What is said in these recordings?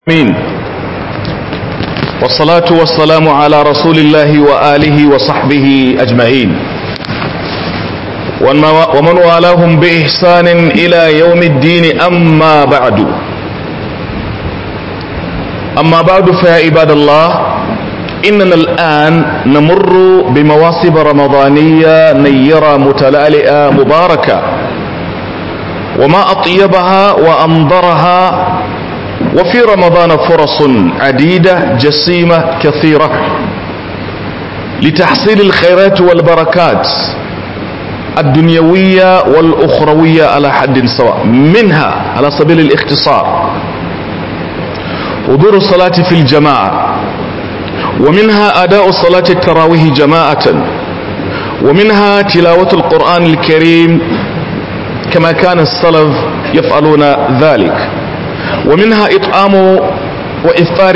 آمين. والصلاة والسلام على رسول الله وآله وصحبه أجمعين ومن والاهم بإحسان إلى يوم الدين. أما بعد فيا عباد الله، إننا الآن نمر بمواسم رمضانية نيرة متلالئة مباركة، وما أطيبها وأنظرها. وفي رمضان فرص عديدة جسيمة كثيرة لتحصيل الخيرات والبركات الدنيوية والأخروية على حد سواء. منها على سبيل الاختصار حضور الصلاة في الجماعة، ومنها أداء صلاة التراويح جماعة، ومنها تلاوة القرآن الكريم كما كان السلف يفعلون ذلك، ومنها إطعام وإفطار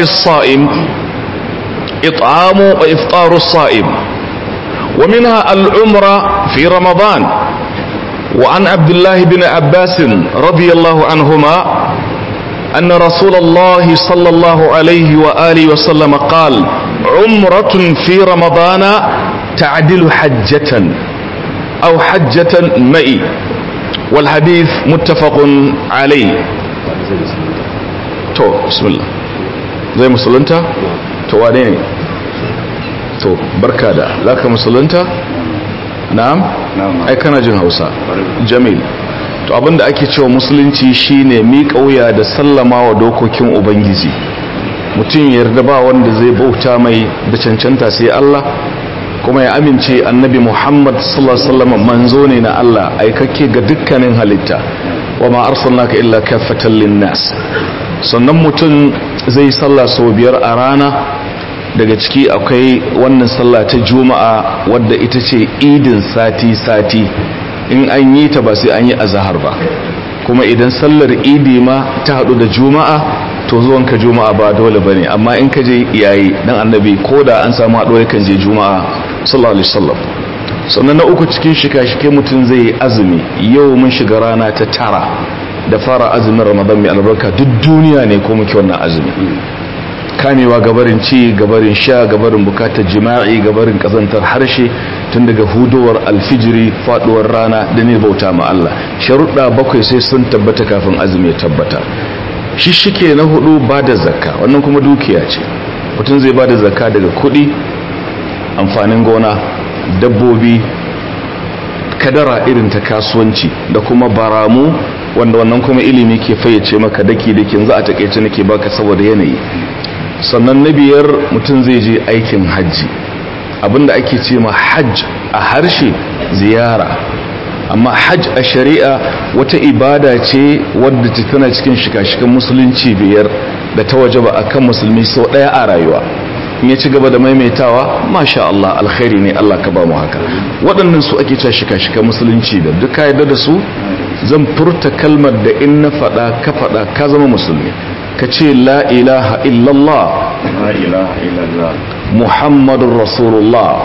الصائم، ومنها العمرة في رمضان. وعن عبد الله بن عباس رضي الله عنهما أن رسول الله صلى الله عليه وآله وسلم قال: عمرة في رمضان تعدل حجة أو حجة معي. والحديث متفق عليه. to bismillah, zai musulunta? To wane ne? To barka da zaka musulunta? Na'am? Ai kana jin Hausa. Jamil. To abinda ake cewa musulunci shine miƙa wuya da sallama wa dokokin ubangiji. Mutum ya yarda ba wanda zai bauta mai da cancanta sai Allah, kuma ya amince annabi Muhammad sallallahu alaihi wasallam manzo ne na Allah, aikakke ga dukkanin halitta. wa ma arsalnaka illa kaffatan linnas. Sannan mutum zai sallah sau 5 a rana. Daga ciki akwai wannan sallah ta juma'a wadda ita ce idin sati in an yi ta ba sai an yi azhar ba, kuma idan sallar idi ma ta hadu da juma'a to zuwanka juma'a ba dole bane, amma in ka je yayi dan annabi koda an samu haɗuwa yakan je juma'a sallallahu alaihi wasallam. Sannan na uku cikin shika-shike mutum zai yi azumi. Yau mun shiga rana ta 9 da fara azumin Ramadan mai albarka. Duk duniya ne ko muke wannan azumi. Kamewa gabarin ci, gabarin sha, gabarin bukatar jima'i, gabarin kazantar harshe, tun daga hudowar alfijiri, faduwar rana da ne bauta ma Allah. Sharuɗa 7 sai sun tabbata kafin azumi ya tabbata. Shishike na 4 bada zakka. Wannan kuma dukiya ce. Mutum zai bada zakka daga kuɗi, amfanin gona, dabbobi, kadara irin ta kasuwanci, da kuma baramu, wanda wannan kuma ilimi ke fayyace maka daki-dakin. Za a takeice nake baka saboda yanayi. Sannan na 5 mutum zai je aikin hajji. Abinda ake ce ma hajj a harshe ziyara, amma hajj a shari'a wata ibada ce wadda tana cikin shika-shikan musulunci 5 da ta wajaba akan musulmi sau 1 a rayuwa. In ya ci gaba da maimaitawa, masha Allah, alkhairi ne, Allah ka ba mu haka. Waɗannan su ake cewa shika-shika musulunci da duka yadda da su. Zan furta kalmar da in na faɗa ka faɗa ka zama musulmi. Ka ce la ilaha illallah, Muhammadur Rasulullah,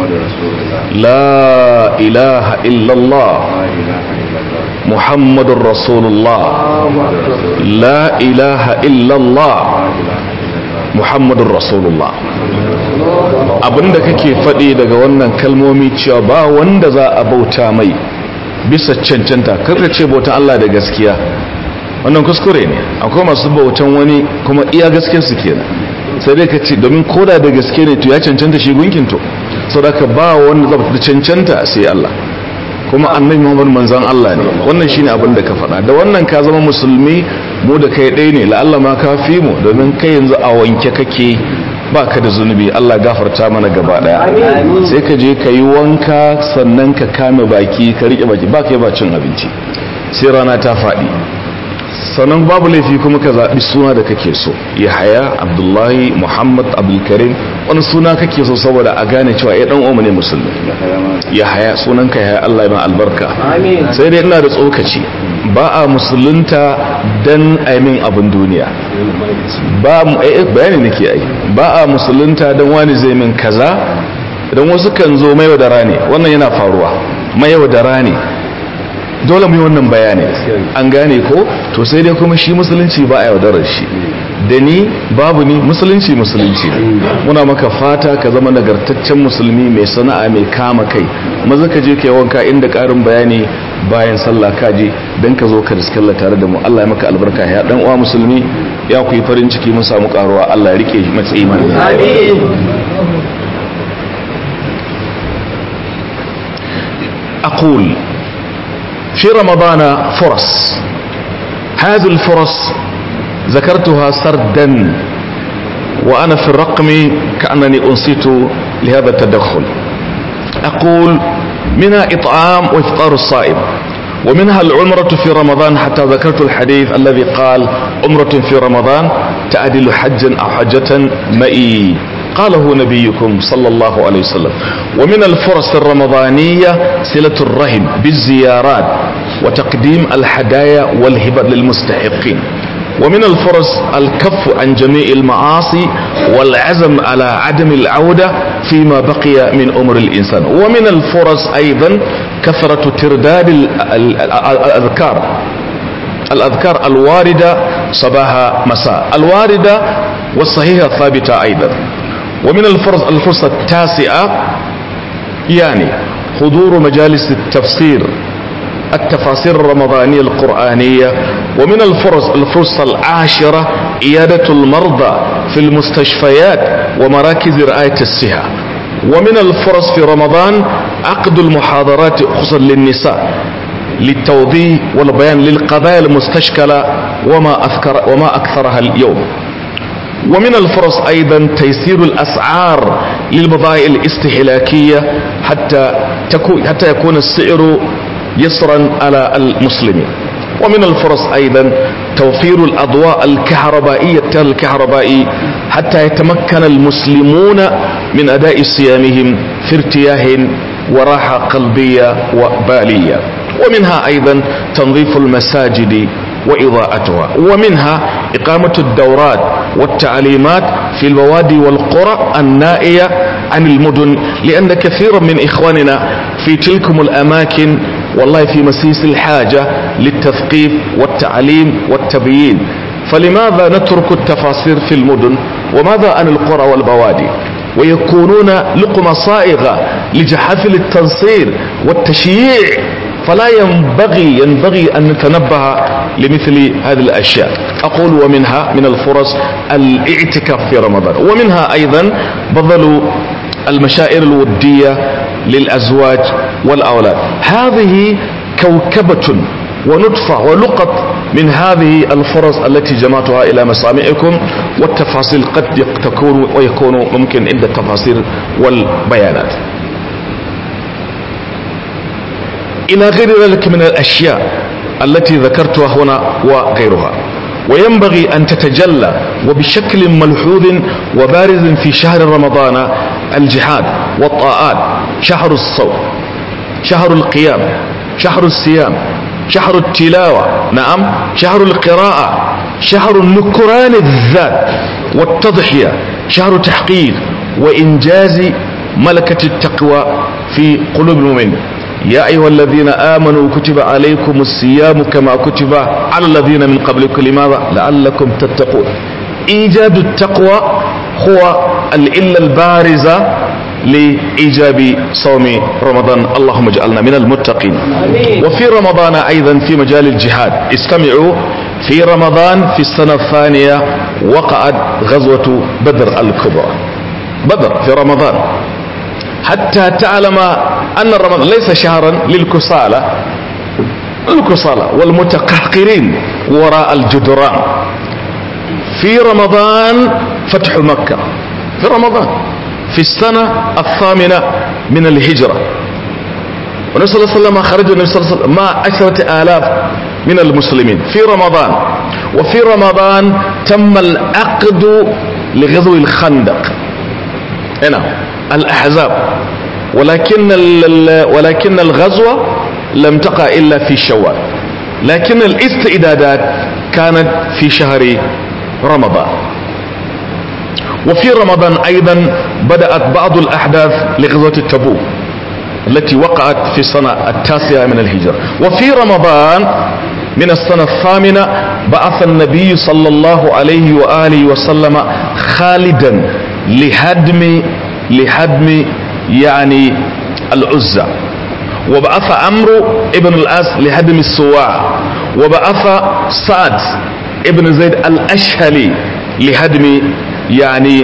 la ilaha illallah, Muhammadur Rasulullah, la ilaha illallah, Muhammadur Rasulullah. Abinda kake faɗi daga wannan kalmomi cewa ba wanda za a bauta mai bisa cancanta, karka ce bautan Allah da gaskiya, wannan kuskure ne. Akwai masu bautan wani kuma iya gaskiyar su kenan, sai dai ka ce domin koda da gaske ne to ya cancanta shi gunkin to, saboda ka ba wanda za cancanta sai Allah, kuma annabi Muhammad manzon Allah ne. Wannan shine abin da ka faɗa. Da wannan ka zama musulmi. Mu da kai ɗaya ne, la'alla ma ka fi mu, domin kai yanzu a wanke kake, baka da zunubi. Allah gafarta mana gaba daya. Sai ka je ka yi wanka, sannan ka kame baki, ka rike baki, ba kai ba cin abinci sai rana ta faɗi. Sannan babu laifi kuma ka zaɓi suna da kake so. Yahaya, Abdullahi, Muhammad, Abdulkarim, wani suna kake so saboda a gane cewa ya dan uwa ne musulmi. Yahaya, sunanka Yahaya, Allah ya ma albarka. Sai dai ina da tsokaci, ba a musulunta dan aimin abin duniya. Ba bayani nake ai. Ba a musulunta dan wani zai min kaza. Dan wasu kan zo mai wadara ne, wannan yana faruwa. Mai wadara ne. dole mu yi wannan bayani an gane ko to sai dai kuma shi musulunci ba a yaudarar shi da ni babu ni musulunci muna maka fata ka zama nagartaccen musulmi mai sana'a mai kama kai maza ka je kai wanka inda karin bayani bayan sallah ka je dan ka zo ka riskalla tare da mu Allah ya maka albarka ya dan uwa musulmi ya ku yi farin ciki mun samu karuwa Allah ya rike matsayi mana amin aqul في رمضان فرص هذه الفرص ذكرتها سردا وأنا في الرقم كأنني أنصت لهذا التدخل أقول منها إطعام وإفطار الصائم ومنها العمرة في رمضان حتى ذكرت الحديث الذي قال عمرة في رمضان تعدل حجا أو حجة معي قاله نبيكم صلى الله عليه وسلم. ومن الفرص الرمضانية صلة الرحم بالزيارات وتقديم الهدايا والهبة للمستحقين. ومن الفرص الكف عن جميع المعاصي والعزم على عدم العودة فيما بقي من عمر الإنسان. ومن الفرص أيضا كثرة ترداد الأذكار الواردة صباح مساء الواردة والصحيحة الثابتة أيضا. ومن الفرصة التاسعة يعني حضور مجالس التفاسير الرمضانية القرآنية. ومن الفرصة العاشرة عيادة المرضى في المستشفيات ومراكز رعاية الصحة. ومن الفرص في رمضان عقد المحاضرات خصوصا للنساء للتوضيح والبيان للقضايا المستشكلة وما أكثرها اليوم. ومن الفرص أيضا تيسير الأسعار للبضائع الاستهلاكية حتى يكون السعر يسرا على المسلمين. ومن الفرص أيضا توفير الأضواء الكهربائية حتى يتمكن المسلمون من أداء صيامهم في ارتياح وراحة قلبية وبالية. ومنها أيضا تنظيف المساجد وإضاءتها. ومنها إقامة الدورات والتعليمات في البوادي والقرى النائية عن المدن لأن كثيرا من إخواننا في تلكم الأماكن والله في مسيس الحاجة للتثقيف والتعليم والتبيين. فلماذا نترك التفاسير في المدن وماذا عن القرى والبوادي ويكونون لقمة صائغة لجحافل التنصير والتشييع؟ فلا ينبغي أن نتنبه لمثل هذه الأشياء. أقول ومنها من الفرص الاعتكاف في رمضان. ومنها أيضا بذل المشاعر الودية للأزواج والأولاد. هذه كوكبة ونطفة ولقط من هذه الفرص التي جمعتها إلى مسامعكم والتفاصيل قد تكون ويكون ممكن عند التفاصيل والبيانات إلى غير ذلك من الأشياء التي ذكرتها هنا وغيرها. وينبغي أن تتجلى وبشكل ملحوظ وبارز في شهر رمضان الجهاد والطاعات، شهر الصوم، شهر القيام، شهر الصيام، شهر التلاوة، نعم، شهر القراءة، شهر النكران الذات والتضحية، شهر تحقيق وإنجاز ملكة التقوى في قلوب المؤمنين. يا أيها الذين آمنوا كتب عليكم الصيام كما كتب على الذين من قبلكم لماذا؟ لعلكم تتقون. إيجاد التقوى هو العلة البارزة لإيجاب صوم رمضان. اللهم اجعلنا من المتقين. وفي رمضان أيضا في مجال الجهاد استمعوا، في رمضان في السنة الثانية وقعت غزوة بدر الكبرى. بدر في رمضان حتى تعلم أن رمضان ليس شهرا للكسالى والمتقهقرين وراء الجدران. في رمضان فتح مكة، في رمضان في السنة الثامنة من الهجرة، والنبي صلى الله عليه وسلم خرج النبي صلى الله عليه وسلم مع 10,000 من المسلمين في رمضان. وفي رمضان تم العقد لغزو الخندق هنا الأحزاب، ولكن الغزوة لم تقع إلا في شوال، لكن الاستعدادات كانت في شهر رمضان. وفي رمضان أيضا بدأت بعض الأحداث لغزوة تبوك، التي وقعت في السنة 9 من الهجرة. وفي رمضان من السنة 8 بعث النبي صلى الله عليه وآله وسلم خالدا لهدم يعني العزة، وبعث عمرو ابن العاص لهدم السواع، وبعث سعد ابن زيد الأشهلي لهدم يعني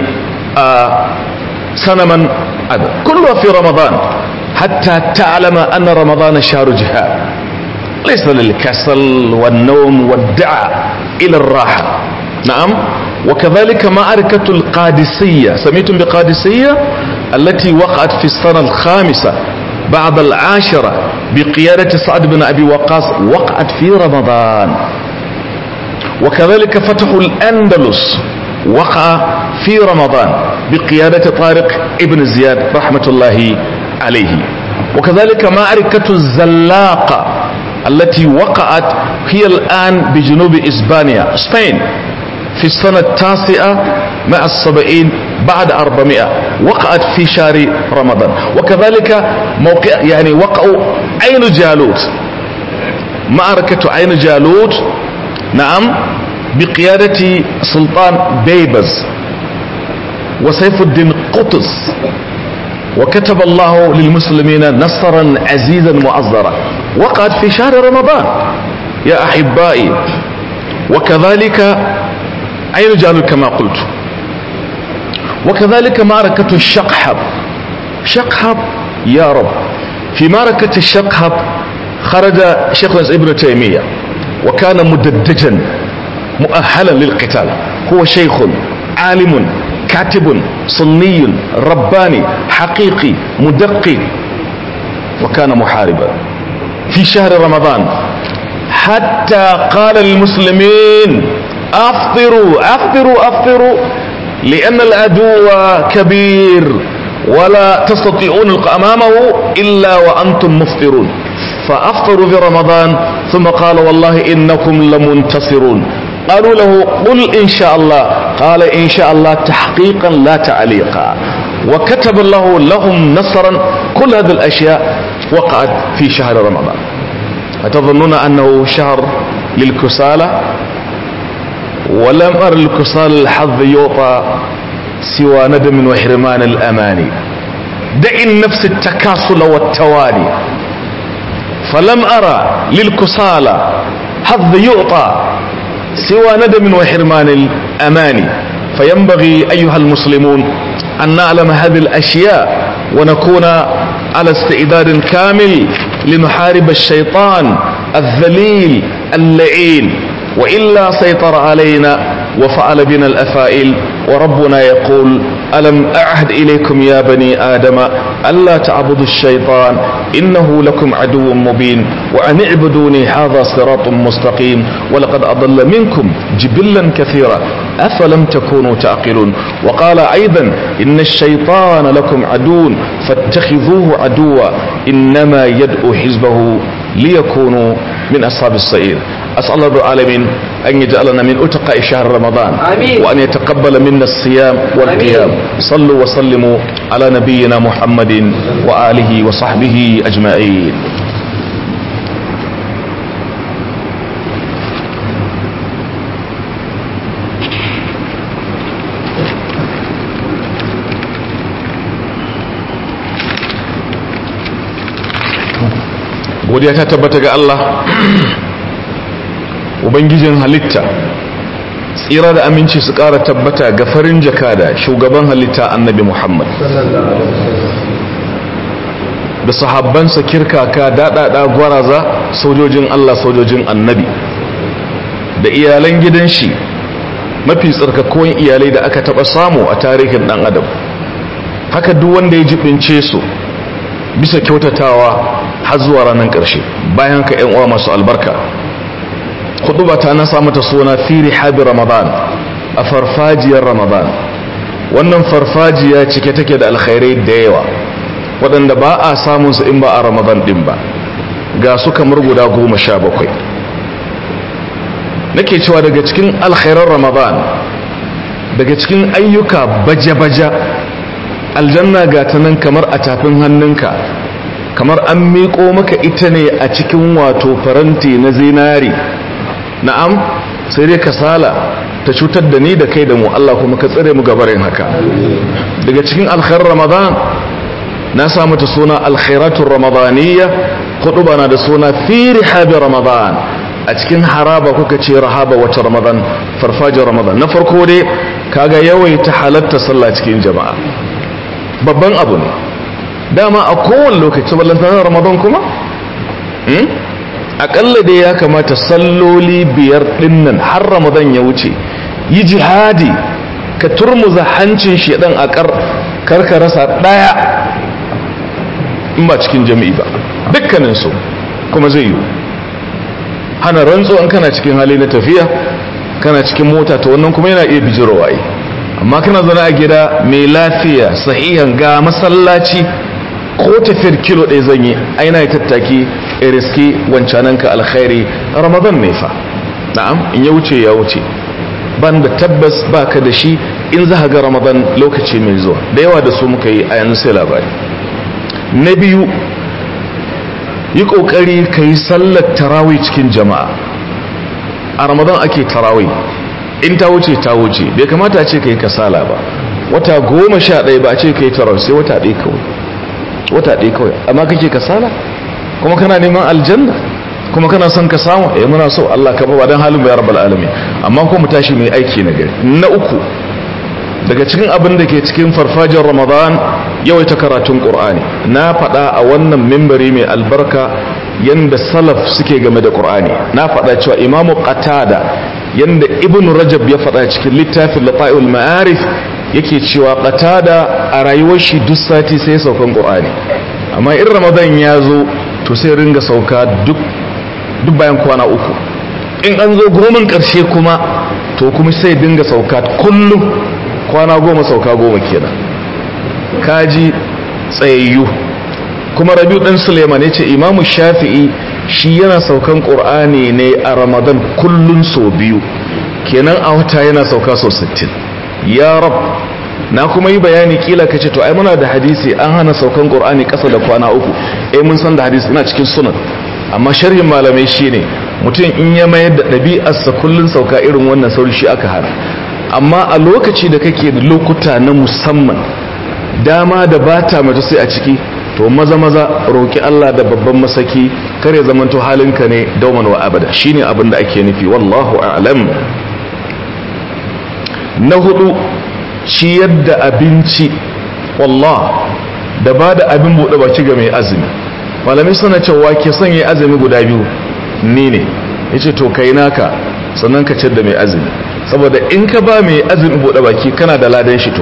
صنما، كلها في رمضان، حتى تعلم أن رمضان شهر جهاد، ليس للكسل والنوم والدعاء إلى الراحة. نعم. وكذلك معركة القادسية، سميتم بقادسية، التي وقعت في السنة 5 بعد 10 بقيادة سعد بن أبي وقاص، وقعت في رمضان. وكذلك فتح الأندلس وقع في رمضان بقيادة طارق ابن زياد رحمة الله عليه. وكذلك معركة الزلاقة التي وقعت هي الآن بجنوب إسبانيا سبين في السنة 9 مع 70 بعد 400، وقعت في شهر رمضان. وكذلك موقع يعني وقعوا عين جالوت، معركة عين جالوت، نعم، بقيادة سلطان بيبز وسيف الدين قطز، وكتب الله للمسلمين نصرا عزيزا معزرا، وقعت في شهر رمضان يا أحبائي. وكذلك عين جالوت كما قلت. وكذلك معركة الشقحب، شقحب يا رب، في معركة الشقحب خرج شيخ ابن تيمية وكان مدججا مؤهلا للقتال، هو شيخ عالم كاتب سني رباني حقيقي مدقق، وكان محاربا في شهر رمضان، حتى قال للمسلمين أفطروا أفطروا أفطروا لأن العدو كبير ولا تستطيعون أمامه إلا وأنتم مفطرون، فأفطروا في رمضان. ثم قال والله إنكم لمنتصرون. قالوا له قل إن شاء الله، قال إن شاء الله تحقيقا لا تعليقا، وكتب الله لهم نصرا. كل هذه الأشياء وقعت في شهر رمضان. أتظنون أنه شهر للكسالى؟ ولم أر الكسالى الحظ يعطى سوى ندم وحرمان الأماني. دع النفس التكاسل والتواني، فلم أرى للكسالى حظ يعطى سوى ندم وحرمان الأماني. فينبغي أيها المسلمون أن نعلم هذه الأشياء ونكون على استعداد كامل لنحارب الشيطان الذليل اللعين، وإلا سيطر علينا وفعل بنا الأفائل. وربنا يقول ألم أعهد إليكم يا بني آدم ألا تعبدوا الشيطان إنه لكم عدو مبين وأن اعبدوني هذا صراط مستقيم ولقد أضل منكم جبلا كثيرا أفلم تكونوا تعقلون. وقال أيضا إن الشيطان لكم عدو فاتخذوه عدوا إنما يدعو حزبه ليكونوا من أصحاب السعير. أسأل الله رب العالمين أن يجعلنا من أتقاء شهر رمضان، وأن يتقبل منا الصيام والقيام. صلوا وسلموا على نبينا محمد وآله وصحبه أجمعين. godiya ta tabbata ga Allah ubangijin halitta, tsira da aminci su ƙara tabbata ga farin jakada shugaban halitta annabi Muhammad da sahabbansa kirkaka daɗaɗa gwaraza sojojin Allah sojojin annabi da iyalan gidan shi mafi tsarkakuwan iyalai da aka taɓa samu a tarihin ɗan adam. haka duk wanda ya jibince su bisa kyautatawa har zuwa ranar ƙarshe. bayan ka ƴan uwa masu albarka, khutba ta na samu ta suna fi rihabi ramadan, a farfajiyar ramadan. wannan farfajiya cike take da alkhairai da yawa waɗanda ba a samun su in ba a ramadan din ba. ga su kamar guda 17 nake cewa daga cikin alkhairar ramadan, daga cikin ayyuka baje-baje, aljanna ga ta nan kamar a tafin hannunka, kamar an miƙo maka ita ne a cikin wato faranti na zinari. Na'am, sai dai kasala ta cutar da ni da kai da mu, Allah kuma ka tsare mu gabarin haka. Daga cikin alkhairar Ramadan na sa mata suna alkhairatul ramadaniyya, huɗuba na da suna fi rihabi Ramadan, a cikin haraba kuka ce rahaba wata Ramadan, farfajin Ramadan. Na farko dai kaga yawaita halatta sallah cikin jama'a babban abu ne, dama a kowane lokaci ballantar Ramadan kuma akalla dai ya kamata salloli 5 dinnan har Ramadan ya wuce yi jihadi ka turmuza hancin shedan a karka rasa daya in ba cikin jami'i ba, dukkanin su kuma zai yi. Hana rantso an kana cikin hali na tafiya, kana cikin mota, to wannan kuma yana iya bijirowa yi. Amma kana zaune a gida mai lafiya sahihan ga masallaci, ko tafiyar kilo ɗaya zan yi aina ya tattaki riski wancananka alkhairi. Ramadan ne fa, na'am, in ya wuce ya wuce, ban da tabbas baka da shi in za ga Ramadan lokaci mai zuwa. Da yawa da su muka yi a yanzu sai labari. Na biyu, yi kokari ka yi sallar tarawih cikin jama'a. A Ramadan ake tarawih, in ta wuce ta wuce, bai kamata a ce ka yi kasala ba. Wata 11 ba a ce ka yi tarawih, sai wata ɗaya kawai, amma kake kasala kuma kana neman aljanna kuma kana son ka samu. Muna so Allah ka ba dan halin ya rabbal alamin, amma ko mu tashi mai aiki na gari. Na uku, daga cikin abin da ke cikin farfajin Ramadan yawaita karatun Qur'ani. Na faɗa a wannan mimbari mai albarka yanda salaf suke game da Qur'ani. Na faɗa cewa Imamu Qatada yanda Ibn Rajab ya faɗa cikin littafin Lata'il Ma'arif, yake cewa Qatada a rayuwar shi duk sati sai saukan Qur'ani, amma in Ramadan ya zo to sai ringa sauka duk bayan kwana 3. In an zo 10 ƙarshe kuma to kuma sai dinga sauka kullum, kwana 10 sauka 10 kenan. Kaji tsayayyu. Kuma Rabi'u dan Suleiman ya ce Imamu Shafi'i shi yana saukan Qur'ani ne a Ramadan kullun so 2, kenan a wata yana sauka so 60. Ya rab, na kuma yi bayani, kila kace to ai muna da hadisi an hana saukan Qur'ani kasa da kwana 3. Mun san da hadisi ina cikin sunan, amma sharhin malamai shine mutum in ya mayar da ɗabi'arsa kullun sauka irin wannan sauri shi aka hana. Amma a lokaci da kake da lokuta na musamman, dama da bata mai sai a ciki, to maza roki Allah da babban masaki, kare zamanto halinka ne dauman wa abada. Shine abin da ake nufi, wallahu a'lam. Na 4, ciyar da abinci, wallah, da ba da abin buɗe baki ga mai azumi. Malami suna cewa ke son yi azumi guda 2 ni ne, yace to kai naka sannan ka ciyar da mai azumi, saboda in ka ba mai azumi buɗe baki kana da ladan shi,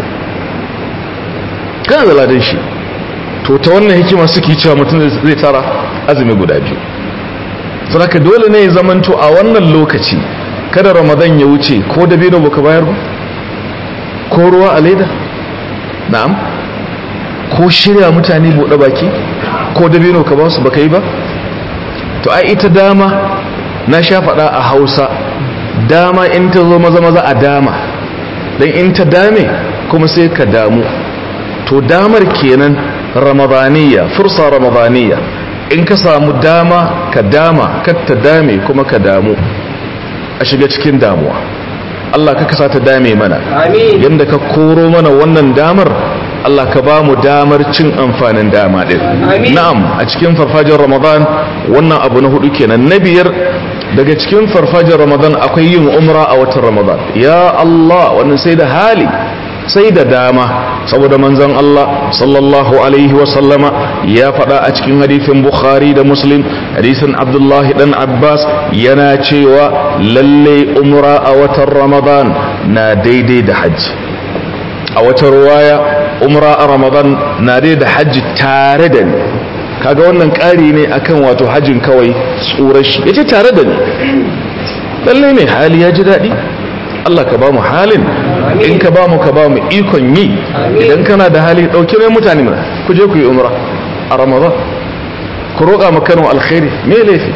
kana da ladan shi. To ta wannan hikima suke cewa mutum zai tara azumi guda 2. Saboda dole ne ya zamanto a wannan lokaci kada Ramadan ya wuce ko da bino baka bayar ba, ko ruwa a leda, na'am, ko shirya mutane buɗe baki, ko dabino ka ba su baka yi ba. To ai ita dama na sha faɗa a Hausa, dama in ta zo maza a dama, dan in ta dame kuma sai ka damu. To damar kenan ramadaniya, fursa ramadaniya, in ka samu dama ka dama, kar ta dame kuma ka damu, a shiga cikin damuwa. Allah ka kasa ta dame mana, yadda ka koro mana wannan damar, Allah ka ba mu damar cin amfanin dama din. Na'am, a cikin farfajin Ramadan wannan abu na 4 kenan. Na 5, daga cikin farfajin Ramadan akwai yin umra a watan Ramadan. Ya Allah, wannan sai da hali, sai da dama, saboda manzon Allah sallallahu alaihi wa sallama ya faɗa a cikin hadisin Bukhari da Muslim, hadisin Abdullah dan Abbas, yana cewa lalle umra a watan Ramadan na daidai da hajji. A wata ruwaya, umra a Ramadan na daidai da hajji tare da ni. Kaga wannan ƙari ne akan wato hajjin kawai tsurar shi, yace tare da ni. Lalle ne hali ya ji daɗi, Allah ka ba mu halin, in ka ba mu ikon yi. Idan kana da hali ɗauki mai mutane mana, ku je ku yi umra a Ramadan, ku roƙa mu Kano alkhairi, me laifi?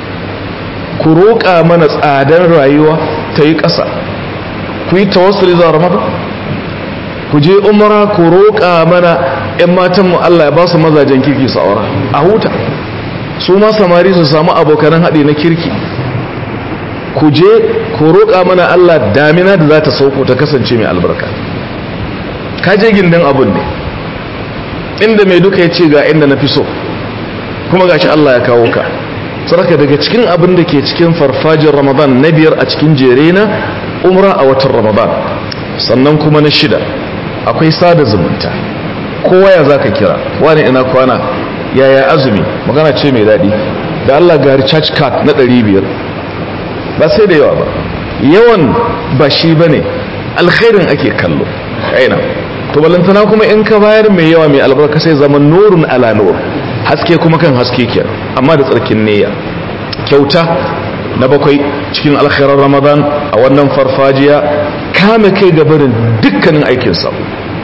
Ku roƙa mana tsadar rayuwa ta yi ƙasa, ku yi tawassuli zuwa Ramadan. ku je umra ku roƙa mana ƴan matanmu Allah ya ba su mazajen kirki su aura a huta su ma samari su samu abokanan haɗi na kirki ku je ku roƙa mana Allah damina da za ta sauko ta kasance mai albarka ka je gindin abun ne inda mai duka ya ce ga inda na fi so kuma gashi Allah ya kawo ka saraka daga cikin abin da ke cikin farfajin Ramadan na 5 a cikin jere na umra a watan Ramadan sannan kuma na 6 akwai sada zumunta kowa ya zaka kira wani ina kwana yaya azumi magana ce mai daɗi da Allah ga recharge card na 500 ba sai da yawa ba yawan ba shi bane alkhairin ake kallo aina to balantana kuma in ka bayar mai yawa mai albarka sai zaman nurun ala nur haske kuma kan haske ke amma da tsarkin niyya kyauta na 7 cikin alkhairar Ramadan a wannan farfajiya kame kai gabarin dukkanin aikin sa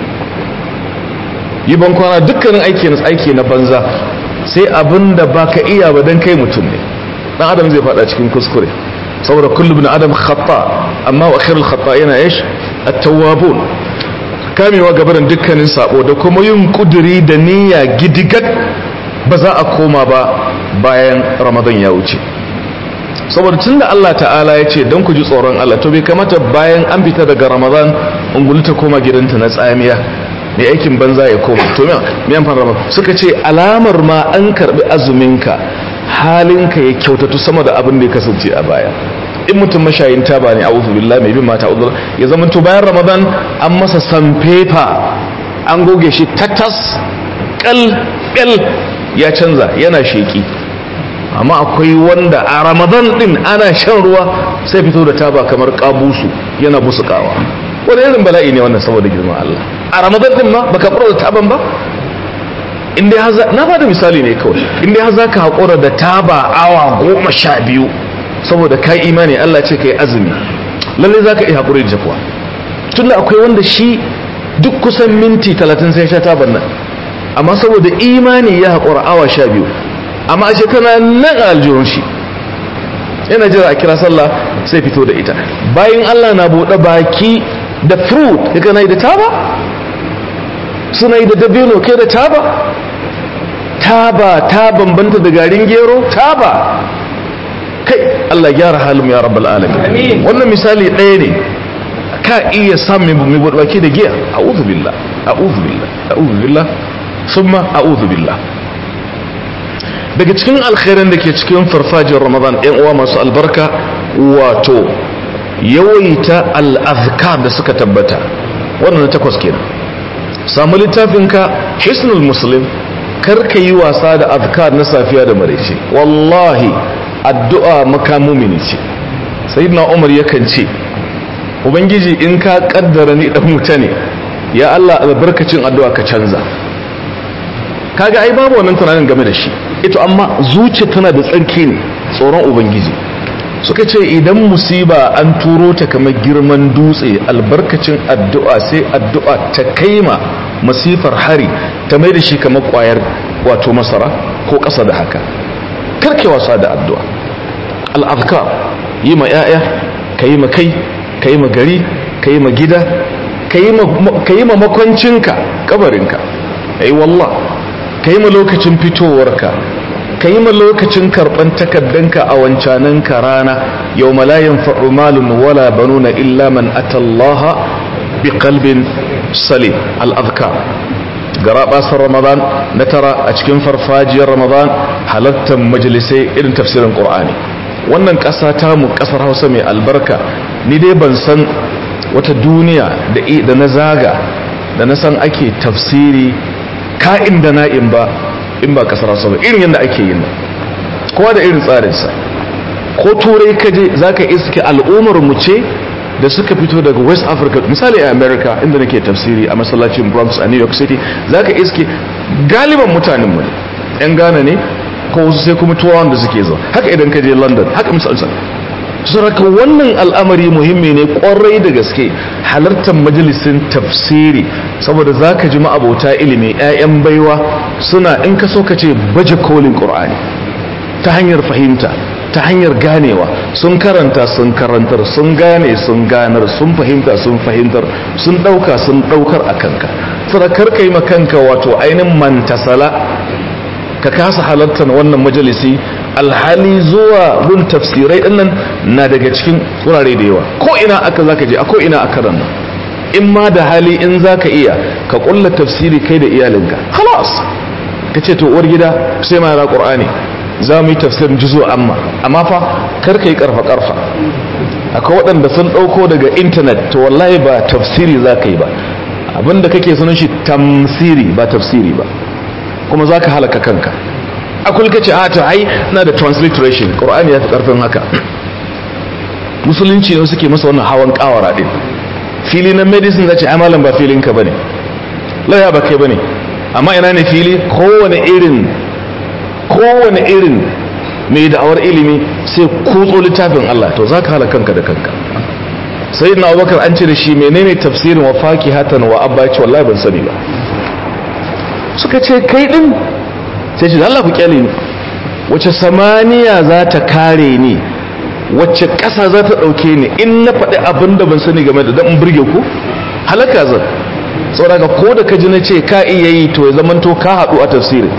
yi ban kwana dukkanin aiki na banza sai abinda baka iya ba dan kai mutum ne dan adam zai fada cikin kuskure saboda kullu ibn adam khata amma wa khairul khata'ina ish at-tawwabun kamewa gabarin dukkanin sabo da kuma yin kuduri da niyya gidigat ba za a koma ba bayan Ramadan ya wuce saboda tunda Allah ta'ala ya ce don ku ji tsoron Allah to bai kamata bayan an fita daga Ramadan ungulu ta koma gidanta na tsamiya mai aikin banza ya koma to me amfani Ramadan suka ce alamar ma an karbi azuminka halinka ya kyautatu sama da abin da ya kasance a baya in mutum mashayin taba ne a'udhu billahi mai bin mata uzur ya zama to bayan Ramadan an masa sanfefa an goge shi tatas kal ya canza yana sheki amma akwai wanda a Ramadan din ana shan ruwa sai fito da taba kamar kabusu yana busukawa wani irin bala'i ne wannan saboda girman Allah a Ramadan din ma baka fara da taban ba inda haza na bada misali ne kawai inda haza ka hakura da taba awa 12 saboda kai imani Allah ce kai azumi lalle zaka iya hakuri da kuwa tunda akwai wanda shi duk kusan minti 30 sai sha taban nan amma saboda imani ya hakura awa 12 amma a shekara nan aljihun shi yana jira a kira sallah sai fito da ita bayan Allah na bude baki da fruit kaga nayi da taba suna yi da dabino kai da taba ta bambanta da garin gero taba kai Allah gyara halin ya rabbal alamin wannan misali ɗaya ne ka iya samun mai bude baki da giya a'udhu billah summa a'udhu billah daga cikin alkhairan da ke cikin farfajin Ramadan ɗan uwa masu albarka wato yawaita al-azkar da suka tabbata wannan na 8 kenan samu littafinka Hisnul Muslim karka yi wasa da azkar na safiya da maraice wallahi addu'a makamumini ce sayyidina Umar yakan ce ubangiji in ka kaddara ni dan wuta ne ya Allah albarkacin addu'a ka canza kaga ai babu wannan tunanin game da shi ito amma zuciya tana da tsarki ne tsoron ubangiji suka ce idan musiba an turo ta kamar girman dutse albarkacin addu'a sai addu'a ta kaima masifar hari ta mai da shi kamar kwayar wato masara ko ƙasa da haka karke wasa da addu'a al'azkar yi ma 'ya'ya ka yi ma kai ka yi ma gari ka yi ma gida ka yi ma makwancinka kabarinka ai wallah ka yi ma lokacin fitowarka ka yi ma lokacin karɓar takaddanka a wancananka rana yau malayin fa'umalun wala banuna illa man atallaha bi qalbin salim al'azkar gara basar Ramadan na 9 a cikin farfajiyar Ramadan halartar majalisai irin tafsirin Qur'ani wannan ƙasa ta mu ƙasar Hausa mai albarka ni dai ban san wata duniya da na zaga da na san ake tafsiri ka'in da na'in ba in ba ƙasar Hausa ba irin yadda ake yin kowa da irin tsarinsa ko turai kaje zaka iske al'ummar mu ce da suka fito daga West Africa misali a America inda nake tafsiri a masallacin Bronx a New York City zaka iske galiban mutanen mu ne yan Ghana ne ko wasu sai kuma tuwawan da suke zuwa haka idan ka je London haka misali saraka wannan al'amari muhimmi ne kwarai da gaske halartar majalisin tafsiri saboda zaka ji ma'abota ilimi ƴaƴan baiwa suna in ka so ka ce baje kolin Qur'ani ta hanyar fahimta ta hanyar ganewa sun karanta sun karantar, sun gane sun ganar, sun fahimta sun fahimtar, sun dauka sun daukar a kanka. Sarakar kai makanka wato ainin mantasala ka kasa halartar wannan majalisi, alhali zuwa gun tafsirai dinnan na daga cikin wurare da yawa. Ko ina aka zaka je, a ko ina aka ranna. In ma da hali in zaka iya ka kulla tafsiri kai da iyalinka, khalas kace to uwar gida sai ma ra Qur'ani za mu yi tafsirin juzu amma fa kar ka yi karfa akwai waɗanda sun ɗauko daga intanet, to wallahi ba tafsiri za ka yi ba, abinda kake sunan shi tamsiri ba tafsiri ba, kuma za ka halaka kanka. Akul kace a to ai na da transliteration, Qur'ani ya fi ƙarfin haka. Musulunci ne suke masa wannan hawan kawara din. Fili na medicine zace ai malam ba filin ka bane, laya ba kai bane, amma ina ne fili? Kowane irin mai da'awar ilimi sai kutso littafin Allah, to zaka halaka kanka da kanka. Sayyidina Abubakar an ce da shi menene tafsirin wa fakihatan wa abba, ce wallahi ban sani ba. Suka ce kai din, sai ce Allah ku kyale ni, wace samaniya za ta kare ni, wacce ƙasa za ta ɗauke ni in na faɗi abin da ban sani game da dan burge ku? Halaka zan. Saboda ko da ka ji na ce ka iya yi, to ya zamanto ka haɗu a tafsirin,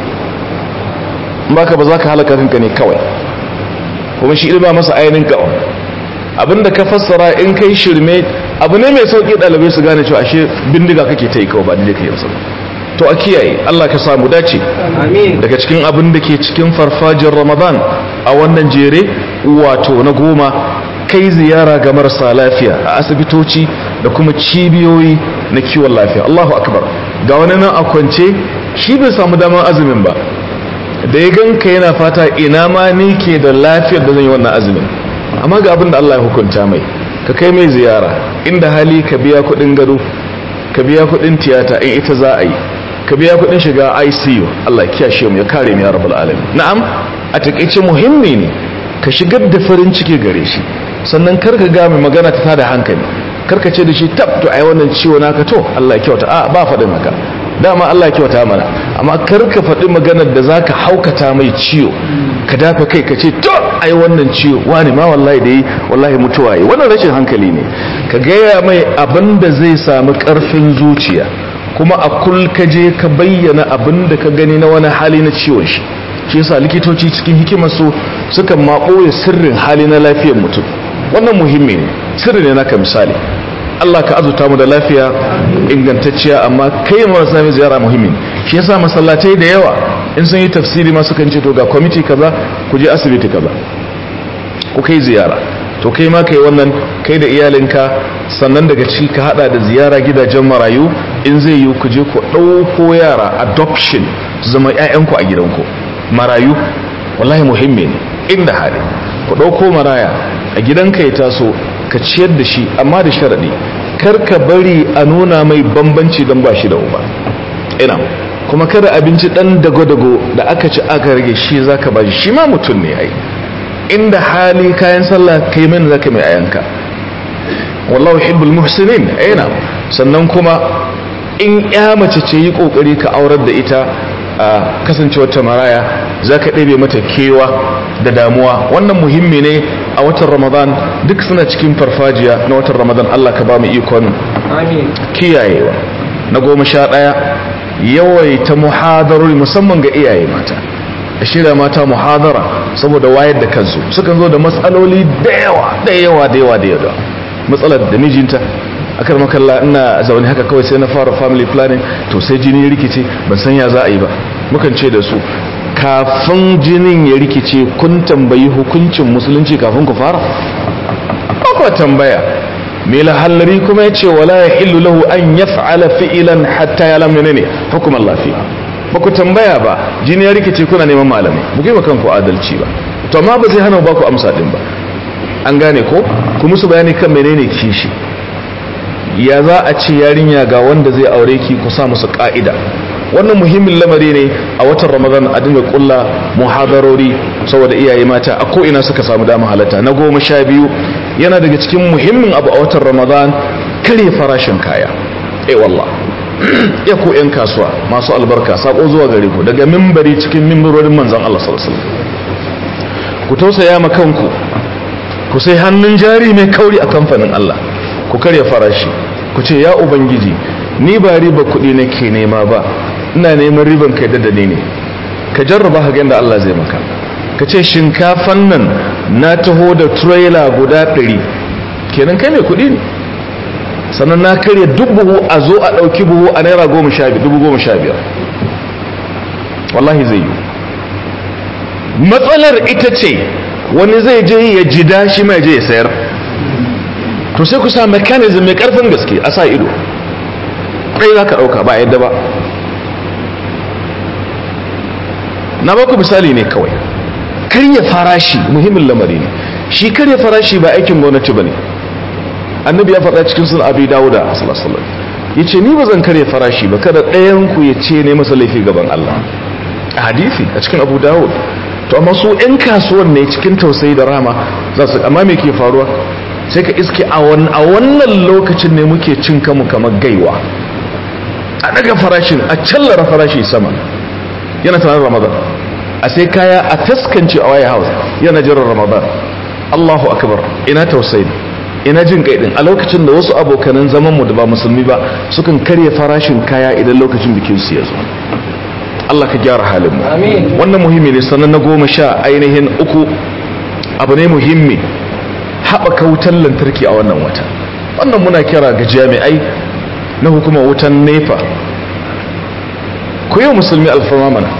baka ba za ka halaka kanka ne kawai. Kuma shi ilma masa ainihin ka abinda ka fassara in kai shirme abu ne mai sauki ɗalibai su gane cewa ashe bindiga kake ta yi kawai ba da ka yi masa. To a kiyaye, Allah ka samu dace. Daga cikin abin da ke cikin farfajin Ramadan a wannan jere wato na 10, kai ziyara ga marasa lafiya a asibitoci da kuma cibiyoyi na kiwon lafiya. Allahu akbar. Ga wani nan a kwance shi bai samu damar azumin ba, da ya ganka yana fata ina ma ni ke da lafiyar da zan yi wannan azumin, amma ga abin da Allah ya hukunta mai, ka kai mai ziyara, inda hali ka biya kuɗin gado, ka biya kuɗin tiyata in ita za a yi, ka biya kuɗin shiga ICU. Allah ya kiyashe mu ya kare mu ya rabbul alamin. Na'am, a takeice muhimmi ne ka shigar da farin ciki gare shi, sannan kar ka ga mai magana ta tada hankali, kar ka ce da shi tab to ai wannan ciwo naka, to Allah ya kyauta. A ba faɗin haka, dama Allah ya kyauta mana, amma kar ka faɗi maganar da zaka haukata mai ciwo, ka dafa kai ka ce to ai wannan ciwo wani ma wallahi da yi wallahi mutuwa yi. Wannan rashin hankali ne. Ka gaya mai abin da zai samu ƙarfin zuciya, kuma a kul ka je ka bayyana abin da ka gani na wani hali na ciwon shi. Shi yasa likitoci cikin hikimar su sukan ma ɓoye sirrin hali na lafiyar mutum. Wannan muhimmi ne, sirri ne naka. misali Allah ka azuta mu da lafiya ingantacciya, amma kai marasa mai ziyara muhimmi. Shi yasa masallatai da yawa in sun yi tafsiri ma sukan ce to ga kwamiti kaza ku je asibiti kaza ku kai ziyara, to kai ma kai wannan kai da iyalinka. Sannan daga ciki ka hada da ziyara gidajen marayu, in zai yi ku je ku ɗauko yara adoption su zama 'ya'yanku a gidanku. Marayu wallahi muhimmi ne, inda hali ku ɗauko maraya a gidanka ya taso, ka ciyar da shi, amma da sharaɗi kar ka bari a nuna mai bambanci don ba shi da uba. Ina kuma kada abinci ɗan dago-dago da aka ci aka rage shi za ka ba shi ma mutum ne ai. Inda hali kayan sallah kai mini za ka mai ayanka, wallahu hibbul muhsinin. Ina sannan kuma in ya mace ce yi kokari ka aurar da ita a kasancewar ta maraya, za ka ɗebe mata kewa da damuwa. Wannan muhimmi ne a watan Ramadan, duk suna cikin farfajiya na watan Ramadan. Allah ka ba mu ikon kiyayewa. Na 11, yawaita muhadarori musamman ga iyaye mata, da shirya mata muhadara saboda wayar da kansu. Sukan zo da matsaloli da yawa. Matsalar da mijinta, akar makalla ina zaune haka kawai sai na fara family planning, to sai jini ya rikice ban san ya za a yi ba. Mukan ce da su kafin jinin ya rikice kun tambayi hukuncin musulunci kafin ku fara? Ba tambaya. mai lahallari kuma ya ce wala ya illu lahu an yaf'ala fi'lan hatta ya'lam menene hukum Allah fi. Ba ku tambaya ba, jini ya rikice kuna neman malami, mu kai kanku adalci ba, to amma ba zai hana ba ku amsa din ba. An gane ko? Ku musu bayani kan menene kishi, ya za a ce yarinya ga wanda zai aure ki, ku sa musu ka'ida. Wannan muhimmin lamari ne a watan Ramadan a dinga kulla muhadarori saboda iyaye mata a ko ina suka samu dama halatta. Na 12 yana daga cikin muhimmin abu a watan Ramadan kare farashin kaya. Wallah ya ku yan kasuwa masu albarka, sako zuwa gare ku daga mimbari cikin mimbarorin manzon Allah sallallahu alaihi wasallam. Ku tausaya ma kanku, ku sai hannun jari mai kauri a kamfanin Allah, ku karya farashi, ku ce ya ubangiji ni ba riba kuɗi nake nema ba, ina neman riban kai da ne, ka jarraba ka ga yadda Allah zai maka. Ka ce shinkafan nan na taho da trailer guda 100, kenan kai mai kuɗi ne. Sannan na karya duk buhu a zo a ɗauki buhu a naira 15,000. Wallahi zai yi. Matsalar ita ce wani zai je ya jida shi mai je ya sayar. To sai ku sa mechanism mai karfin gaske a sa ido, kai za ka ɗauka ba yadda ba. Na baku misali ne kawai, karya farashi muhimmin lamari ne. Shi karya farashi ba aikin gwamnati ba ne. Annabi ya faɗa cikin sunan Abi Dawuda sallallahu alaihi wasallam, yace ni ba zan karya farashi ba, kada ɗayan ku ya ce ne masa laifi gaban Allah. A hadisi a cikin Abu Dawud. To amma su ƴan kasuwan ne cikin tausayi da rahama za su, amma me ke faruwa? Sai ka iske a wannan lokacin ne muke cin kanmu kamar gaiwa. A daga farashin, a callara farashi sama, yana tunanin Ramadan. A sai kaya a taskance a waya house yana jiran Ramadan. Allahu akbar, ina tausayi, ina jin kai din. A lokacin da wasu abokanan zaman mu da ba musulmi ba sukan karya farashin kaya idan lokacin bikin su ya zo. Allah ka gyara halin mu. Wannan muhimmi ne. Sannan na 13 abu ne muhimmi, haɓaka wutar lantarki a wannan wata. Wannan muna kira ga jami'ai na hukumar wutan NEPA, ku yi musulmi alfarma mana,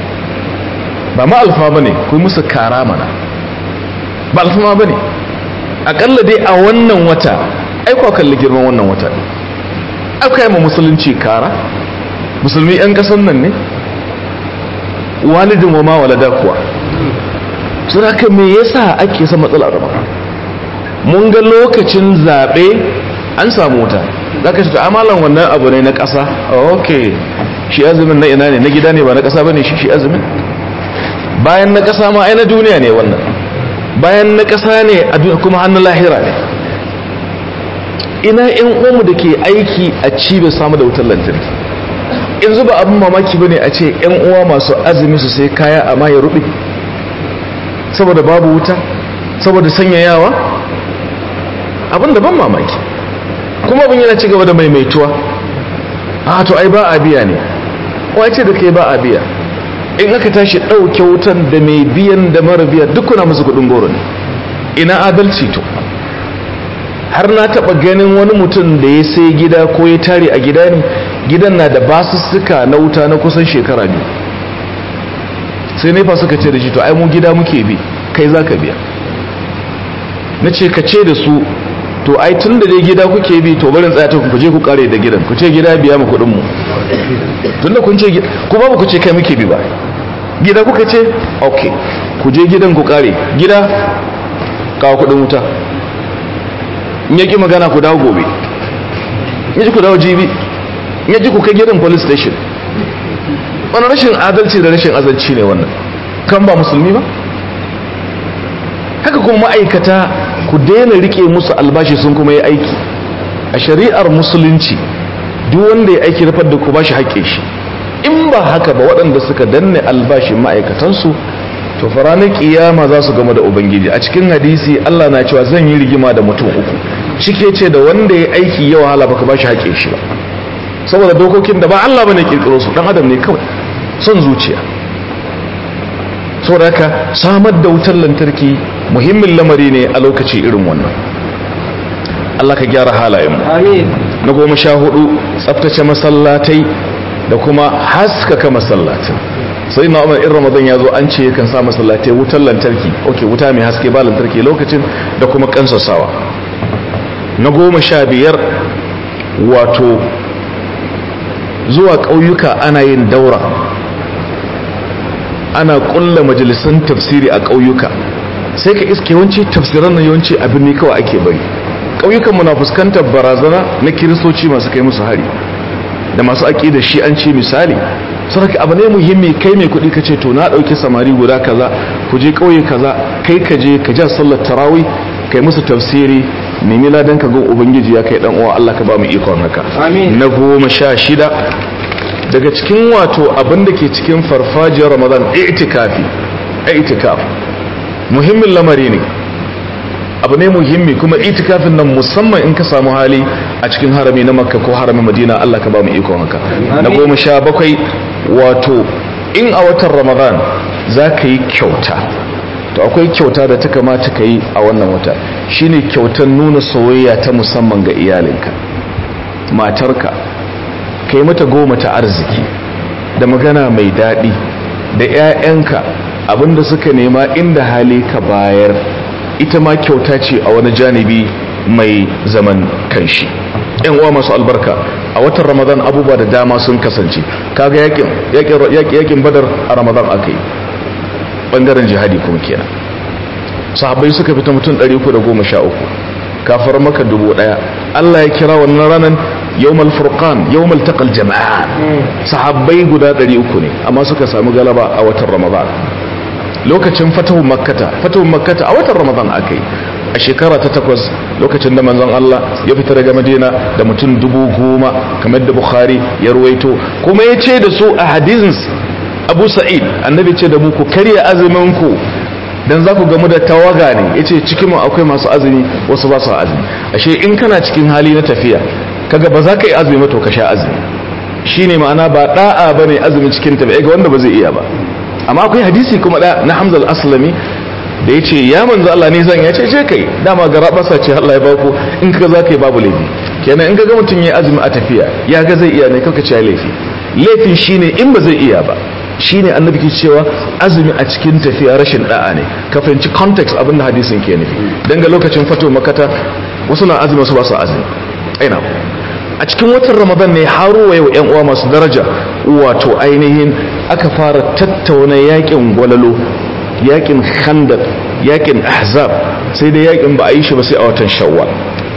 ba ma alfarma ba ne, ku yi musu kara mana, ba alfarma ba ne. Aƙalla dai a wannan wata, aikwa kalli girman wannan wata ne, aka yi ma musulunci kara. Musulmi 'yan ƙasar nan ne, walidin wa ma walada kuwa. Sun haka me yasa ake son matsalar raba? Mun ga lokacin zaɓe an samu wuta, za ka ce to amalan wannan abu ne na ƙasa. Ok, shi azumin na ina ne, na gida ne ba na ƙasa ba ne shi azumin? Bayan na ƙasa ma ai na duniya ne wannan, bayan na ƙasa ne a duniya kuma hannun lahira ne. Ina ƴan uwanmu da ke aiki a cibiyar samu da wutar lantarki, yanzu ba abin mamaki ba ne a ce ƴan uwa masu azumi su sai kaya amma ya ruɓe saboda babu wuta, saboda sanyayawa. Abin da ban mamaki, kuma abin yana ci gaba da maimaituwa. A to ai ba a biya ne, wace da kai ba a biya. In aka tashi ɗauke wutan da mai biyan da mara biya duk kuna musu kuɗin goro ne. Ina adalci to? Har na taɓa ganin wani mutum da ya sai gida ko ya tare a gida ne, gidan na da basussuka na wuta na kusan shekara 2. Sai nefa suka ce da shi to ai mu gida muke bi, kai za ka biya. Na ce ka ce da su to ai tun da dai gida kuke bi to barin tsaya ta ku je ku kare da gidan, ku ce gida biya mu kuɗin mu. Tun da kun ce ku ba ku ce kai muke bi ba, gida kuka ce ok, ku je gidan ku kare, gida kawo kuɗin wuta. In yaki magana ku dawo gobe, in yaji ku dawo jibi, in yaji ku kai gidan police station. Wani rashin adalci da rashin azanci ne wannan, kan ba musulmi ba. Haka kuma ma'aikata ku daina rike musu albashi sun kuma yi aiki. A shari'ar musulunci duk wanda ya aiki rafar da ku bashi haƙƙe shi. In ba haka ba waɗanda suka danne albashin ma'aikatansu to fa ranar kiyama za su gama da ubangiji. A cikin hadisi Allah na cewa zan yi rigima da mutum 3, cike ce da wanda ya aiki ya wahala baka bashi haƙƙe shi ba, saboda dokokin da ba Allah bane kirkiro su, dan adam ne kawai, son zuciya. Saboda haka samar da wutar lantarki muhimmin lamari ne a lokaci irin wannan. Allah ka gyara halayen mu. Amin. Na 14 tsaftace masallatai da kuma haskaka masallatai. Sai na Umar in Ramadan ya zo an ce kan sa masallatai wutar lantarki, okay, wuta mai haske ba lantarki lokacin, da kuma kansasawa. Na 15 wato zuwa ƙauyuka ana yin daura, ana ƙulla majalisan tafsiri a ƙauyuka. Sai ka iske yawanci tafsiran nan yawanci abin ne kawai ake bari. Ƙauyukanmu na fuskantar barazana na kiristoci masu kai musu hari da masu aƙidar shi'anci misali. Sarki abu ne muhimmi, kai mai kuɗi ka ce to na ɗauki samari guda kaza ku je ƙauye kaza, kai ka je ka ja sallar tarawih kai musu tafsiri, nemi ladan ka ga ubangiji ya kai dan uwa. Allah ka ba mu ikon haka. Amin. Na 16 daga cikin wato abin da ke cikin farfajiyar Ramadan, i'tikaf muhimmin lamari ne. abu ne muhimmi kuma itikafin nan musamman in ka samu hali a cikin harami na makka ko haramin madina Allah ka ba mu ikon haka. Na 17 wato in a watan ramadan za ka yi kyauta, to akwai kyauta da ta kamata ka yi a wannan wata, shine kyautar nuna soyayya ta musamman ga iyalinka, matarka, ka yi mata goma ta arziki da magana mai daɗi, da 'ya'yanka abinda suka nema inda hali ka bayar, ita ma kyauta ce a wani janibi mai zaman kanshi. yan uwa masu albarka, a watan ramadan abubuwa da dama sun kasance. Kaga yakin badar a ramadan aka yi, bangaren jihadi kuma kenan. Sahabbai suka fita mutum 313, kafar maka 1000. Allah ya kira wannan ranar yawmal furqan, yawmal taqal jama'an. Sahabbai guda 300 ne amma suka samu galaba a watan ramadan. Lokacin fatuhun makkata a watan ramadan aka yi, a shekara ta 8 lokacin da manzon Allah ya fita daga Madina da mutum 10,000 kamar da Bukhari ya ruwaito, kuma ya ce da su a hadisin Abu Sa'id, annabi ce da mu ku karya azumin ku dan za ku gamu da tawaga ne, yace cikin mu akwai masu azumi wasu ba su azumi. Ashe in kana cikin hali na tafiya kaga ba za ka yi azumi ba to ka sha azumi, shine ma'ana ba da'a bane azumi cikin tafiya ga wanda ba zai iya ba. Amma akwai hadisi kuma na Hamza al-Aslami da ya ce ya manzo Allah ne zan ya ce je kai, dama garabasa ce Allah ya baku, in kaga za ka yi babu laifi. Kenan in kaga mutum ya azumi a tafiya ya ga zai iya ne, kaka ce laifi. Laifin shine in ba zai iya ba, shine annabi ke cewa azumi a cikin tafiya rashin da'a ne. Ka fahimci context abin da hadisin ke nufi. Dan ga lokacin fatuwar makata wasu na azumi wasu ba su azumi. Aina a cikin watan ramadan ne haro wa yau yan uwa masu daraja wato ainihin aka fara tattauna yakin gwalalo, yakin khandaq, yakin ahzab, sai da yakin ba a yi shi ba sai a watan shawwal.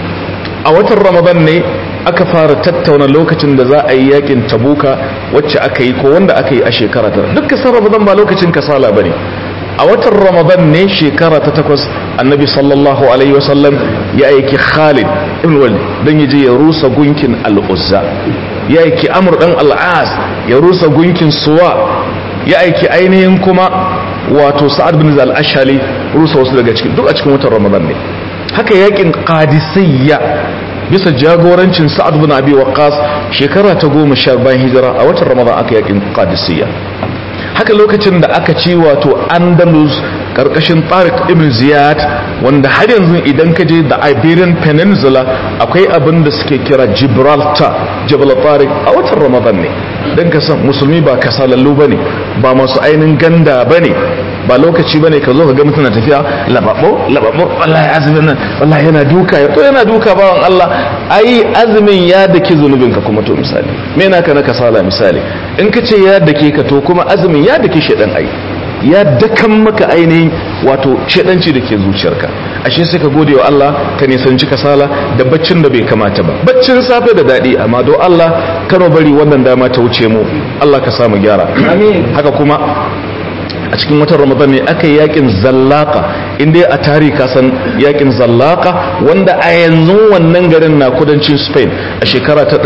A watan ramadan ne aka fara tattauna lokacin da za a yi yakin tabuka wacce aka yi ko wanda aka yi a shekara ta. Duk kasar ramadan ba lokacin kasala bane. A watan ramadan ne shekara ta 8 annabi sallallahu alaihi wasallam ya aiki Khalid ibn Walid dan yaje ya rusa gunkin al-Uzza, ya aiki Amr dan al-As ya rusa gunkin Suwa, ya aiki ainihin kuma wato Sa'ad bin al-Ashali rusa wasu daga cikin, duk a cikin watan ramadan ne. Haka yakin Qadisiyya bisa jagorancin Sa'ad bin Abi Waqqas shekara ta 10 bayan hijira a watan ramadan aka yakin Qadisiyya. Haka lokacin da aka ci wato Andalus karkashin Tariq ibn Ziyad, wanda har yanzu idan ka je da Iberian Peninsula akwai abin da suke kira Gibraltar, Jabal Tariq a watan ramadan ne. Dan ka san musulmi ba kasalallu bane, ba masu ainin ganda bane, ba lokaci bane ka zo ka ga mutum na tafiya lababo wallahi azumin nan wallahi yana duka, to yana duka bawan Allah, ai azumin ya dake zunubin ka kuma. To misali me yana ka na kasala, misali in ka ce ya dake ka to kuma azumin ya dake shedan, ai ya dakan maka ainihin wato shedanci da ke zuciyarka. Ashe sai ka gode wa Allah, ka nisanci kasala da baccin da bai kamata ba. Baccin safe da dadi, amma do Allah kano bari wannan dama ta wuce mu, Allah ka samu gyara. Amin. Haka kuma a cikin watan ramadan ne aka yi yakin zallaka, inda a tarihi ka san yakin zallaka, wanda a yanzu wannan garin na kudancin Spain a shekara ta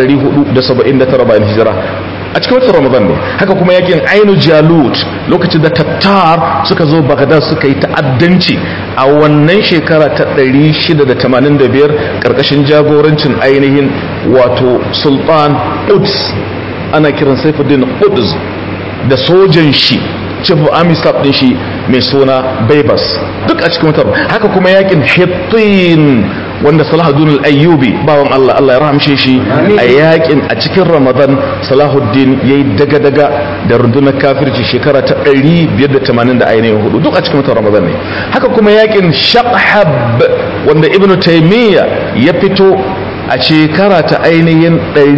479 bayan hijira, a cikin watan ramadan ne. Haka kuma yakin Ainu Jalut, lokacin da Tattar suka zo Baghdad suka yi ta'addanci a wannan shekara ta 685 karkashin jagorancin ainihin wato Sultan Quds, ana kiran Saifuddin Quds da sojan shi chief of army staff din shi mai suna Baybas, duk a cikin watan. Haka kuma yakin Hittin wanda Salahuddin al-Ayyubi bawan Allah, Allah ya rahamshe shi, a yakin a cikin Ramadan Salahuddin yayi daga da rundunar kafirci shekara ta 580 da ainihin hudu, duk a cikin watan Ramadan ne. Haka kuma yakin Shaqhab wanda Ibn Taymiyyah ya fito a shekara ta ainihin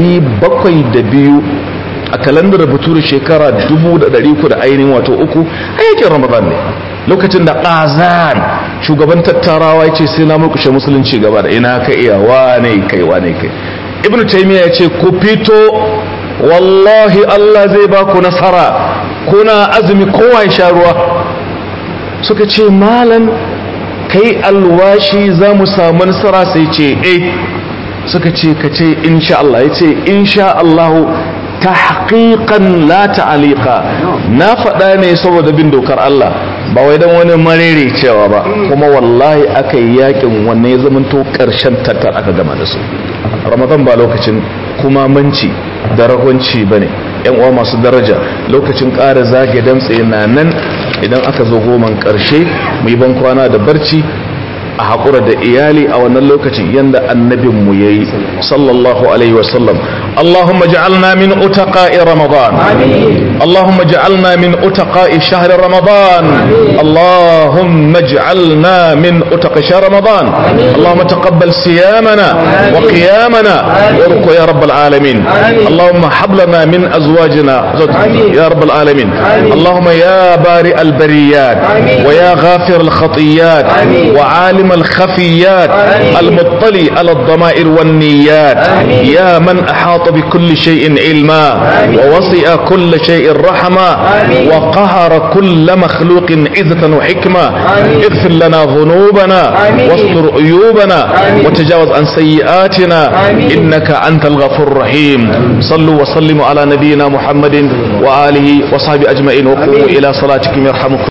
702 a kalandar bature shekara 1300 da ainihin wato uku a yakin Ramadan ne. Lokacin da Qazan shugaban tattarawa yace sai na murkushe musulunci gaba da, ina ka iya, wane kai. Ibn Taymiyyah yace ku fito, wallahi Allah zai ba ku nasara, kuna azumi kowa ya sha ruwa. Suka ce malam kai alwashi za mu samu nasara, sai ce eh. Suka ce ka ce insha Allah, yace insha Allah tahqiqan la ta'liqa na faɗa ne saboda bin dokar Allah ba wai dan wani marere cewa ba kuma wallahi aka yi yakin wannan ya zamanto karshen tattar aka gama da su Ramadan ba lokacin kuma manci da ragwanci bane yan uwa masu daraja lokacin ƙara zage damtse na nan idan aka zo goman ƙarshe mu yi ban kwana da barci a haƙura da iyali a wannan lokacin yanda annabinmu ya yi sallallahu alaihi wasallam Allahumma ja'alna min utaqa'i Ramadan Allahumma ja'alna min utaqa'i shahr Ramadan Allahumma ja'alna min utaqa'i shahr Ramadan Allahumma taqabbal siyamana wa qiyamana warqu ya rabbal alamin Allahumma hab lana min azwajina ya rabbal alamin Allahumma ya bari al bariyat wa ya ghafir al khatiyat wa alim الخفيات المطلع على الضمائر والنيات يا من أحاط بكل شيء علما ووسع كل شيء رحما وقهر كل مخلوق عزة وحكمة اغفر لنا ذنوبنا واستر عيوبنا وتجاوز عن سيئاتنا إنك أنت الغفور الرحيم صلوا وسلموا على نبينا محمد وآله وصحبه أجمعين وقوموا إلى صلاتكم يرحمكم